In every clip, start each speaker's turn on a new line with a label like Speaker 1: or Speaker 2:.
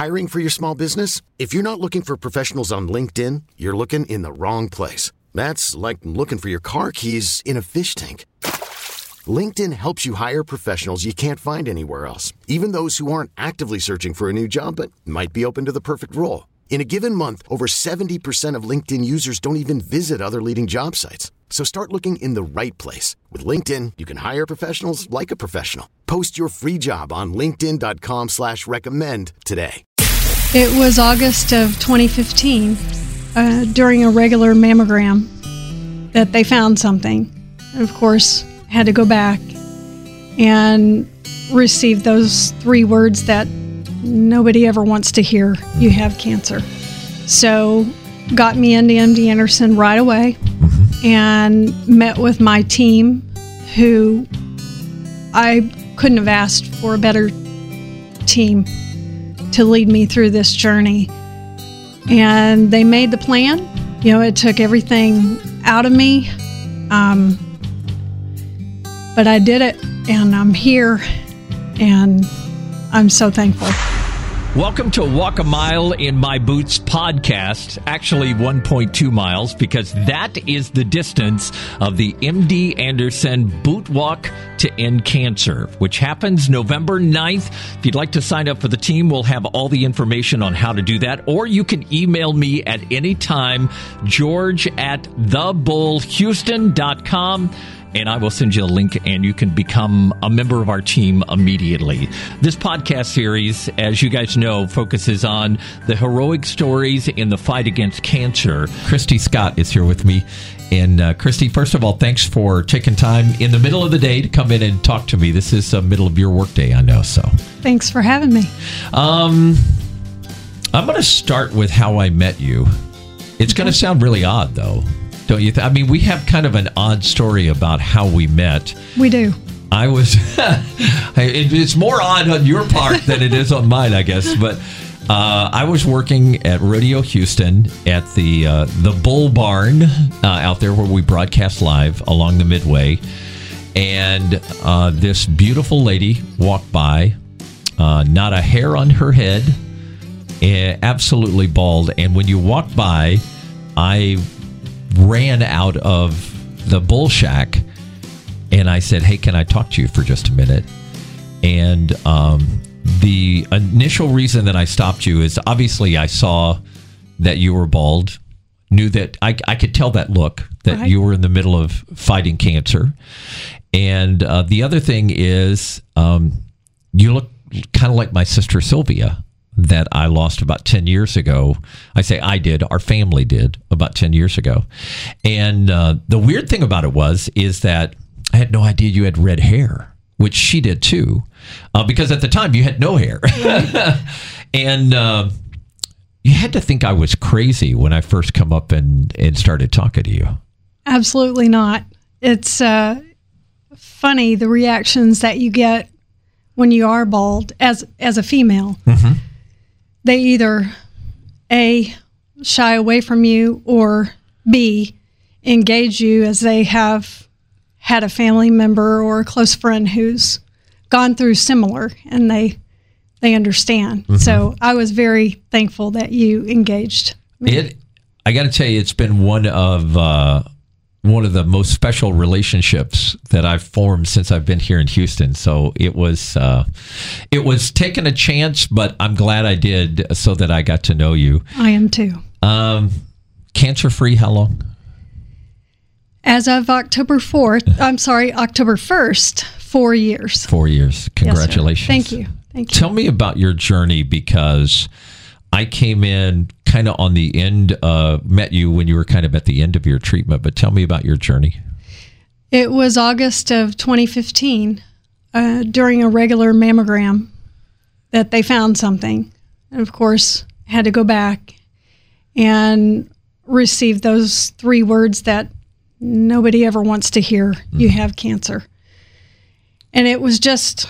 Speaker 1: Hiring for your small business? If you're not looking for professionals on LinkedIn, you're looking in the wrong place. That's like looking for your car keys in a fish tank. LinkedIn helps you hire professionals you can't find anywhere else, even those who aren't actively searching for a new job but might be open to the perfect role. In a given month, over 70% of LinkedIn users don't even visit other leading job sites. So start looking in the right place. With LinkedIn, you can hire professionals like a professional. Post your free job on linkedin.com/recommend today.
Speaker 2: It was August of 2015, during a regular mammogram, that they found something. And of course, had to go back and receive those 3 words that nobody ever wants to hear: you have cancer. So got me into MD Anderson right away and met with my team, who I couldn't have asked for a better team to lead me through this journey. And they made the plan. You know, it took everything out of me. But I did it, and I'm here, and I'm so thankful.
Speaker 3: Welcome to Walk a Mile in My Boots podcast. Actually, 1.2 miles, because that is the distance of the MD Anderson Boot Walk to End Cancer, which happens November 9th. If you'd like to sign up for the team, we'll have all the information on how to do that. Or you can email me at any time, george@thebullhouston.com. And I will send you a link, and you can become a member of our team immediately. This podcast series, as you guys know, focuses on the heroic stories in the fight against cancer. Christy Scott is here with me. And Christy, first of all, thanks for taking time in the middle of the day to come in and talk to me. This is the middle of your workday, I know. So
Speaker 2: thanks for having me.
Speaker 3: I'm going to start with how I met you. It's going to sound really odd, though. Don't you? I mean, we have kind of an odd story about how we met.
Speaker 2: We do.
Speaker 3: I was, it's more odd on your part than it is on mine, I guess. But I was working at Radio Houston at the Bull Barn out there where we broadcast live along the Midway. And this beautiful lady walked by, not a hair on her head, absolutely bald. And when you walked by, I ran out of the bull shack and I said, "Hey, can I talk to you for just a minute?" And the initial reason that I stopped you is obviously I saw that you were bald, knew that I could tell that look, that right. You were in the middle of fighting cancer. And the other thing is you look kind of like my sister Sylvia, that I lost about 10 years ago. I say I did, our family did, about 10 years ago. And the weird thing about it is that I had no idea you had red hair, which she did too, because at the time you had no hair. Right. And you had to think I was crazy when I first come up and started talking to you.
Speaker 2: Absolutely not. It's funny, the reactions that you get when you are bald as a female. Mm-hmm. They either A, shy away from you, or B, engage you as they have had a family member or a close friend who's gone through similar, and they understand. Mm-hmm. So I was very thankful that you engaged me.
Speaker 3: I got to tell you, it's been one of the most special relationships that I've formed since I've been here in Houston. So it was taking a chance, but I'm glad I did, so that I got to know you.
Speaker 2: I am too.
Speaker 3: Cancer-free, how long?
Speaker 2: As of October 1st, 4 years.
Speaker 3: 4 years. Congratulations.
Speaker 2: Yes, Thank you.
Speaker 3: Tell me about your journey, because I came in kind of on the end, met you when you were kind of at the end of your treatment, but tell me about your journey.
Speaker 2: It was August of 2015, during a regular mammogram, that they found something. And of course, had to go back and receive those 3 words that nobody ever wants to hear: you have cancer. And it was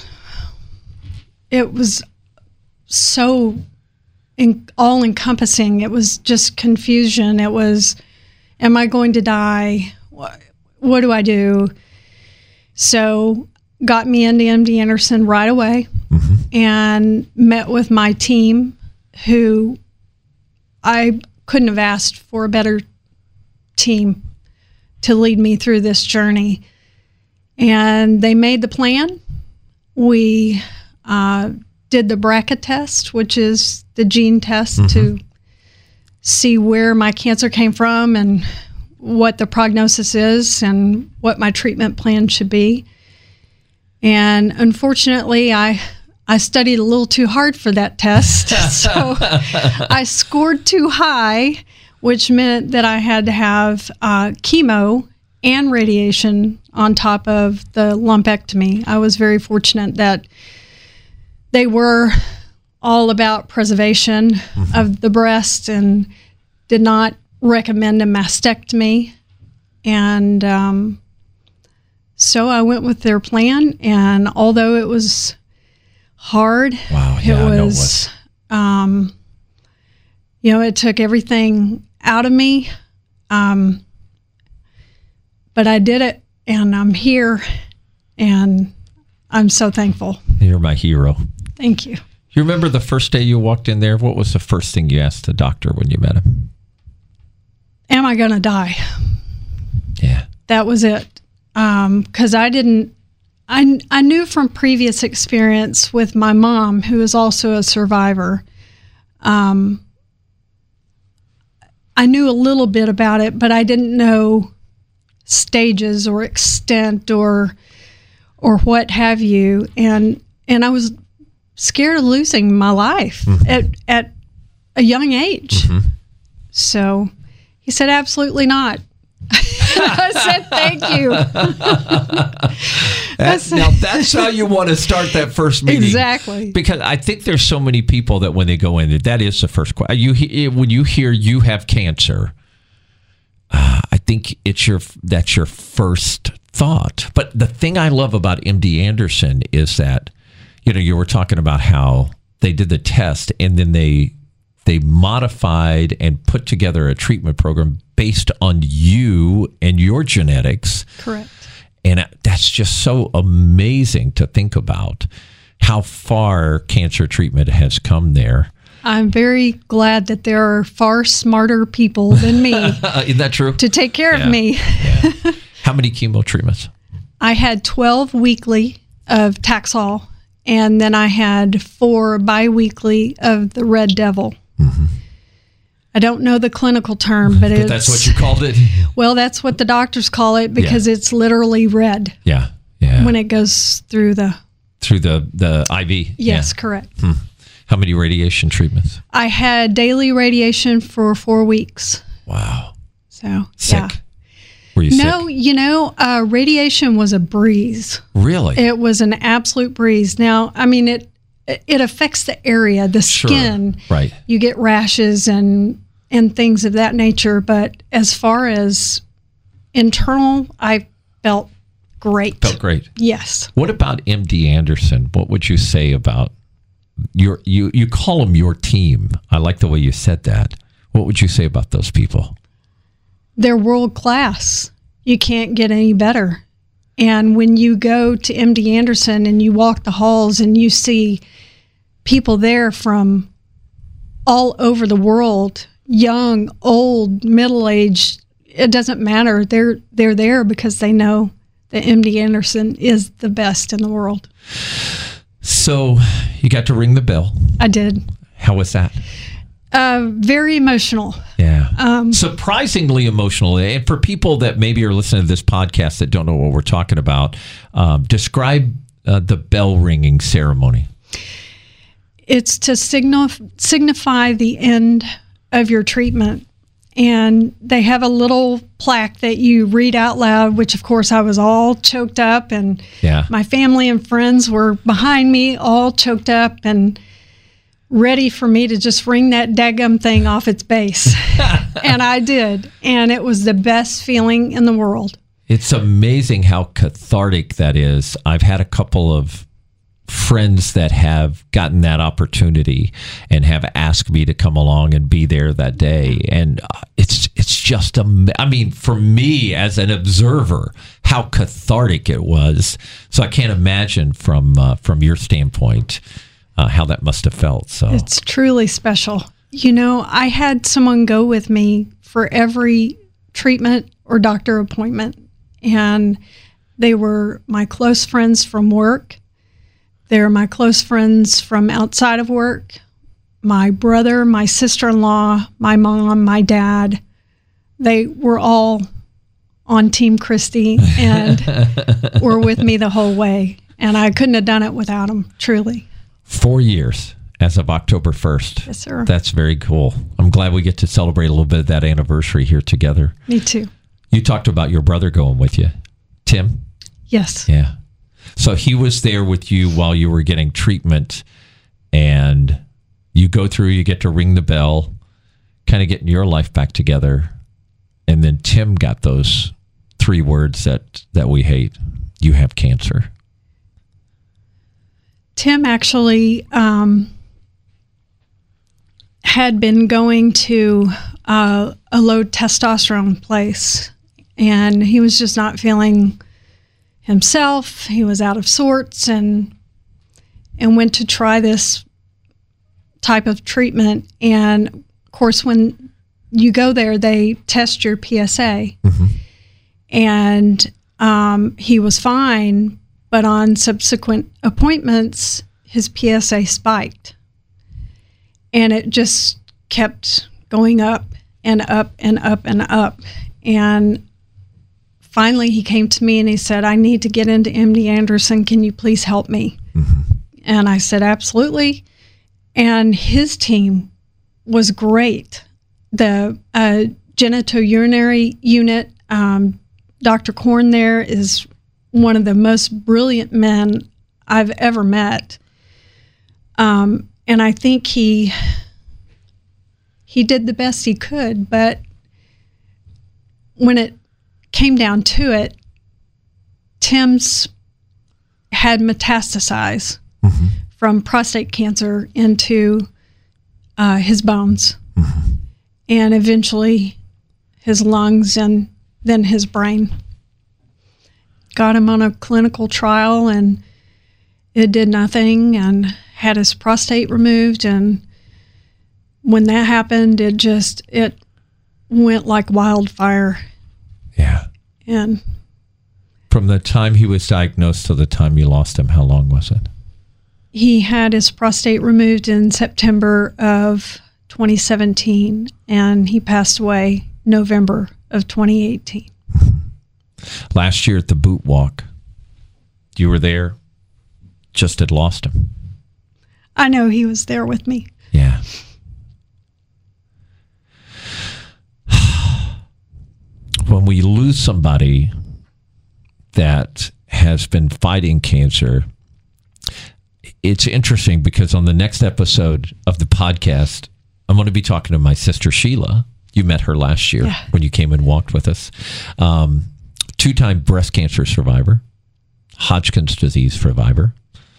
Speaker 2: so all-encompassing. It was just confusion. It was, am I going to die? What do I do? So got me into MD Anderson right away, and met with my team, who I couldn't have asked for a better team to lead me through this journey. And they made the plan. We did the BRCA test, which is the gene test to see where my cancer came from and what the prognosis is and what my treatment plan should be. And unfortunately, I studied a little too hard for that test. So I scored too high, which meant that I had to have chemo and radiation on top of the lumpectomy. I was very fortunate that they were all about preservation of the breast and did not recommend a mastectomy. And so I went with their plan, and although it was hard, it was. It took everything out of me, but I did it, and I'm here, and I'm so thankful.
Speaker 3: You're my hero.
Speaker 2: Thank you.
Speaker 3: You remember the first day you walked in there? What was the first thing you asked the doctor when you met him?
Speaker 2: Am I going to die?
Speaker 3: Yeah.
Speaker 2: That was it. Because I knew from previous experience with my mom, who is also a survivor. I knew a little bit about it, but I didn't know stages or extent or what have you. And I was scared of losing my life at a young age. So he said, absolutely not. I said, thank you.
Speaker 3: Now, that's how you want to start that first meeting.
Speaker 2: Exactly.
Speaker 3: Because I think there's so many people that when they go in, that is the first question. When you hear you have cancer, I think that's your first thought. But the thing I love about MD Anderson is that, you were talking about how they did the test and then they modified and put together a treatment program based on you and your genetics.
Speaker 2: Correct.
Speaker 3: And that's just so amazing to think about how far cancer treatment has come there.
Speaker 2: I'm very glad that there are far smarter people than me.
Speaker 3: Isn't that true?
Speaker 2: To take care of me.
Speaker 3: Yeah. How many chemo treatments?
Speaker 2: I had 12 weekly of Taxol, and then I had 4 biweekly of the Red Devil. I don't know the clinical term, but
Speaker 3: that's what you called it?
Speaker 2: Well, that's what the doctors call it because it's literally red.
Speaker 3: Yeah.
Speaker 2: When it goes through the
Speaker 3: IV.
Speaker 2: Yes, correct.
Speaker 3: How many radiation treatments?
Speaker 2: I had daily radiation for 4 weeks.
Speaker 3: Wow.
Speaker 2: So,
Speaker 3: sick.
Speaker 2: Yeah.
Speaker 3: Were you
Speaker 2: sick? Radiation was a breeze.
Speaker 3: Really?
Speaker 2: It was an absolute breeze. Now, I mean, it affects the area, the skin.
Speaker 3: Right.
Speaker 2: You get rashes and things of that nature. But as far as internal, I felt great.
Speaker 3: Felt great.
Speaker 2: Yes.
Speaker 3: What about MD Anderson? What would you say about you call them your team? I like the way you said that. What would you say about those people?
Speaker 2: They're world class. You can't get any better. And when you go to MD Anderson and you walk the halls and you see people there from all over the world, young, old, middle-aged, it doesn't matter. They're there because they know that MD Anderson is the best in the world.
Speaker 3: So you got to ring the bell.
Speaker 2: I did.
Speaker 3: How was that?
Speaker 2: Very emotional.
Speaker 3: Yeah. Surprisingly emotional. And for people that maybe are listening to this podcast that don't know what we're talking about, describe the bell ringing ceremony.
Speaker 2: It's to signify the end of your treatment. And they have a little plaque that you read out loud, which of course I was all choked up, and my family and friends were behind me all choked up and ready for me to just ring that daggum thing off its base. And I did. And it was the best feeling in the world.
Speaker 3: It's amazing how cathartic that is. I've had a couple of friends that have gotten that opportunity and have asked me to come along and be there that day. And it's just, I mean, for me as an observer, how cathartic it was. So I can't imagine from your standpoint, how that must have felt. So
Speaker 2: It's truly special. I had someone go with me for every treatment or doctor appointment, and they were my close friends from work. They're my close friends from outside of work. My brother, my sister-in-law, my mom, my dad, they were all on Team Christy and were with me the whole way. And I couldn't have done it without them, truly.
Speaker 3: 4 years as of October 1st.
Speaker 2: Yes, sir.
Speaker 3: That's very cool. I'm glad we get to celebrate a little bit of that anniversary here together.
Speaker 2: Me too.
Speaker 3: You talked about your brother going with you, Tim?
Speaker 2: Yes.
Speaker 3: Yeah. So he was there with you while you were getting treatment, and you go through, you get to ring the bell, kind of getting your life back together. And then Tim got those 3 words that we hate. You have cancer.
Speaker 2: Tim actually had been going to a low testosterone place, and he was just not feeling himself. He was out of sorts, and went to try this type of treatment. And of course, when you go there, they test your PSA, and he was fine. But on subsequent appointments, his PSA spiked. And it just kept going up and up and up and up. And finally, he came to me and he said, I need to get into MD Anderson. Can you please help me? And I said, absolutely. And his team was great. The genitourinary unit, Dr. Korn there is one of the most brilliant men I've ever met. And I think he did the best he could, but when it came down to it, Tim's had metastasized from prostate cancer into his bones, and eventually his lungs and then his brain. Got him on a clinical trial, and it did nothing, and had his prostate removed. And when that happened, it went like wildfire.
Speaker 3: Yeah.
Speaker 2: And
Speaker 3: from the time he was diagnosed to the time you lost him, how long was it?
Speaker 2: he had his prostate removed in September of 2017, and he passed away November of 2018.
Speaker 3: Last year at the boot walk, you were there, just had lost him.
Speaker 2: I know he was there with me.
Speaker 3: Yeah. When we lose somebody that has been fighting cancer, it's interesting because on the next episode of the podcast, I'm going to be talking to my sister Sheila. You met her last year when you came and walked with us. 2-time breast cancer survivor, Hodgkin's disease survivor.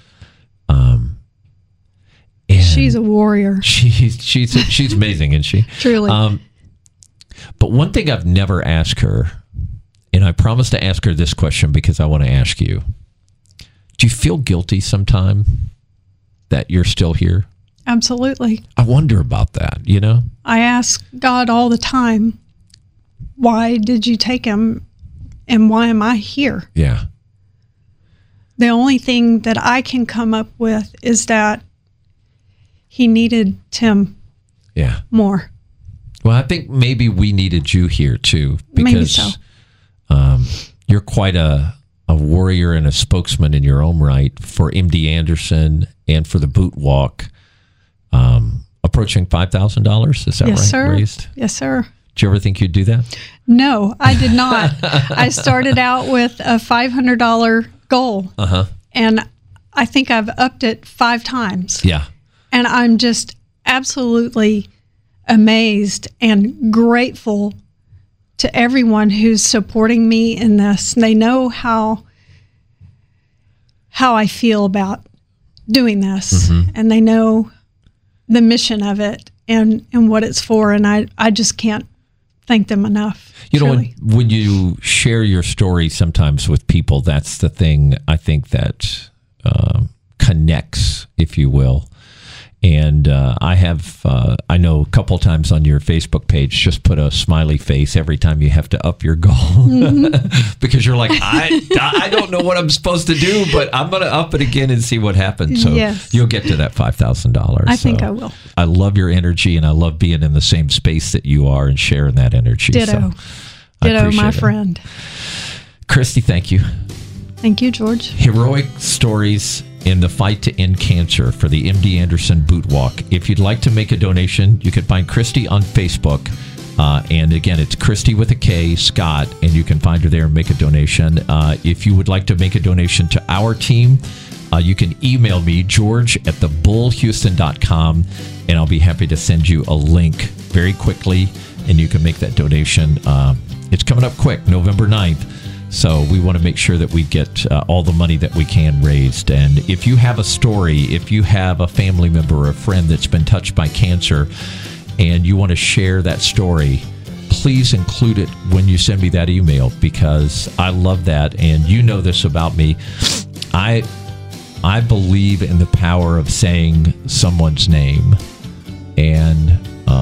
Speaker 2: She's a warrior.
Speaker 3: She's amazing, isn't she?
Speaker 2: Truly.
Speaker 3: But one thing I've never asked her, and I promised to ask her this question because I want to ask you, do you feel guilty sometime that you're still here?
Speaker 2: Absolutely.
Speaker 3: I wonder about that, you know?
Speaker 2: I ask God all the time, why did you take him and why am I here?
Speaker 3: Yeah.
Speaker 2: The only thing that I can come up with is that he needed Tim more.
Speaker 3: Well, I think maybe we needed you here too, because
Speaker 2: maybe so.
Speaker 3: You're quite a warrior and a spokesman in your own right for MD Anderson and for the boot walk. Approaching $5,000, is that
Speaker 2: yes,
Speaker 3: right?
Speaker 2: Sir.
Speaker 3: Raised?
Speaker 2: Yes, sir.
Speaker 3: Did you ever think you'd do that?
Speaker 2: No, I did not. I started out with a $500 goal, and I think I've upped it 5 times.
Speaker 3: Yeah.
Speaker 2: And I'm just absolutely amazed and grateful to everyone who's supporting me in this. They know how I feel about doing this, and they know the mission of it and what it's for, and I just can't thank them enough.
Speaker 3: You know, when you share your story sometimes with people, that's the thing I think that connects, if you will. And I know a couple times on your Facebook page, just put a smiley face every time you have to up your goal. Because you're like, I don't know what I'm supposed to do, but I'm going to up it again and see what happens. So you'll get to that $5,000.
Speaker 2: I think I will.
Speaker 3: I love your energy, and I love being in the same space that you are and sharing that energy.
Speaker 2: Ditto.
Speaker 3: So
Speaker 2: Ditto, my friend.
Speaker 3: Christy, thank you.
Speaker 2: Thank you, George.
Speaker 3: Heroic stories in the fight to end cancer for the MD Anderson Boot Walk. If you'd like to make a donation, you can find Christy on Facebook. And again, it's Christy with a K, Scott, and you can find her there and make a donation. If you would like to make a donation to our team, you can email me, george@thebullhouston.com, and I'll be happy to send you a link very quickly, and you can make that donation. It's coming up quick, November 9th. So we want to make sure that we get all the money that we can raised. And if you have a story, if you have a family member or a friend that's been touched by cancer and you want to share that story, please include it when you send me that email, because I love that. And you know this about me. I believe in the power of saying someone's name. And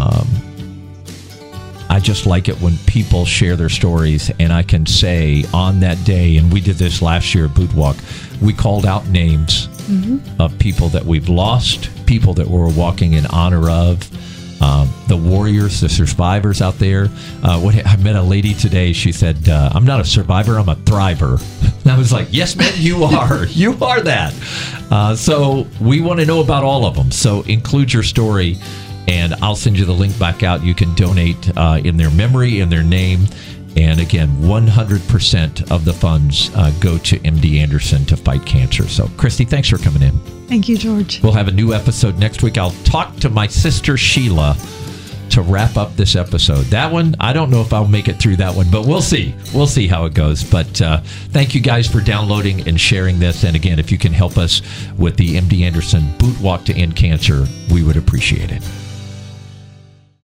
Speaker 3: I just like it when people share their stories, and I can say on that day, and we did this last year at Boot Walk, we called out names of people that we've lost, people that we're walking in honor of, the warriors, the survivors out there. I met a lady today. She said, I'm not a survivor, I'm a thriver. And I was like, yes, man, you are. You are that. So we want to know about all of them. So include your story, and I'll send you the link back out. You can donate in their memory, in their name. And again, 100% of the funds go to MD Anderson to fight cancer. So, Christy, thanks for coming in.
Speaker 2: Thank you, George.
Speaker 3: We'll have a new episode next week. I'll talk to my sister Sheila to wrap up this episode. That one, I don't know if I'll make it through that one, but we'll see. We'll see how it goes. But thank you guys for downloading and sharing this. And again, if you can help us with the MD Anderson Boot Walk to End Cancer, we would appreciate it.